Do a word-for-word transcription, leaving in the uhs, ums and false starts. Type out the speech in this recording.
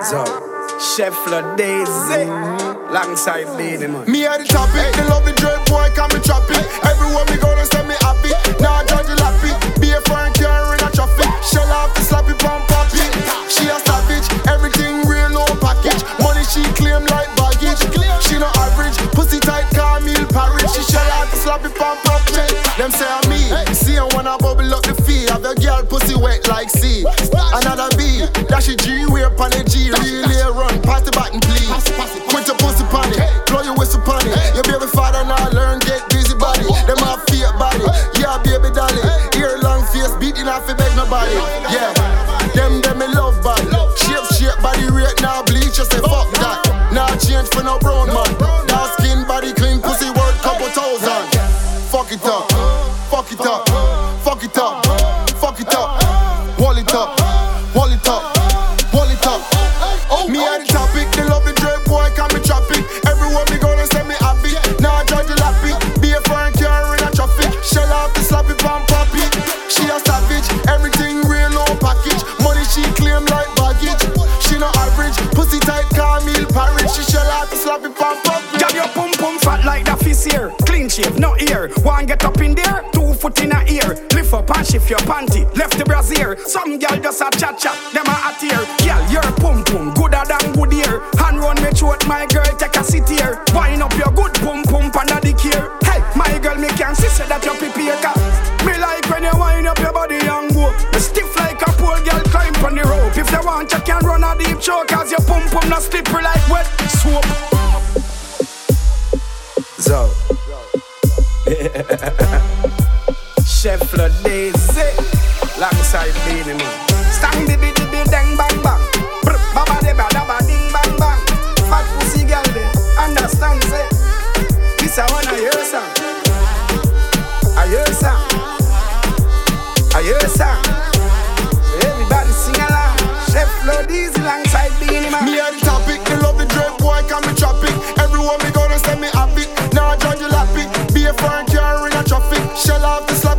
So, Chef Daisy, alongside Beanie Man. Me at the topic, the love the dread boy can be choppy. Everywhere me go, they say me happy. Now judge the lappy, be a foreign car in a traffic. Shell off the slappy pump poppy. She a savage, everything real no package. Money she claim like baggage. She no average, pussy tight car meal parrot. She shell off the slappy pump poppy. Them say I'm me, see I wanna bubble up the fee. Have a girl pussy wet like sea. Another B, dash a G, wear pan a G, really run. Pass the button, please. Quit your pussy pon it, blow your whistle pon it. Your baby father now learn, get busy body. Them have fear body, yeah baby dolly. Ear long face, beating off it beg nobody. Yeah, them them me love body. Shape shape body rate now bleach. You say fuck that. Now change for no brown man. Now skin body clean, pussy worth couple thousand. Fuck it up, fuck it up, fuck it up, fuck it up. Wall it up, wall it up, wall it up. Me at the topic, the love the dread boy can be choppy. Everywhere me go, they say me happy. Now I judge the lappy, be a foreign car in a traffic. Shell off the slappy pump poppy. She a savage, everything real no package. Money she claim like baggage. She no average, pussy tight car meal parrot. She shell off the slappy pump poppy. Got your pum pum fat like the fish here. Clean shave, no ear. One get up in there, two foot in a ear. Lift up and shift your panty, left the brassiere. Some girl just a chat chat, them a hot ear. Girl, your pum pum gooder than good ear. Hand run me throat, my girl, take a sit here. Wind up your good pum pum under the gear. Hey, my girl, me can see say that you're prepare. Me like when you wind up your body and go. Me stiff like a pole girl, climb on the rope. If they want, you can run a deep choke, cause your pum pum not slippery like wet soap. So Chef Daisy, alongside Beanie Man. Stang di bi di bi dang bang bang. Brr, baba de ba da ba ding bang bang. Fat pussy girl de, understand say. This I wanna hear song. I hear song. I hear song. Everybody sing along. Chef Daisy alongside Beanie Man. Me at the topic, the love the dread boy can be choppy. Everywhere me go, they say me happy. Now I judge the lappy, be a foreign car in a traffic. Shell off the slap.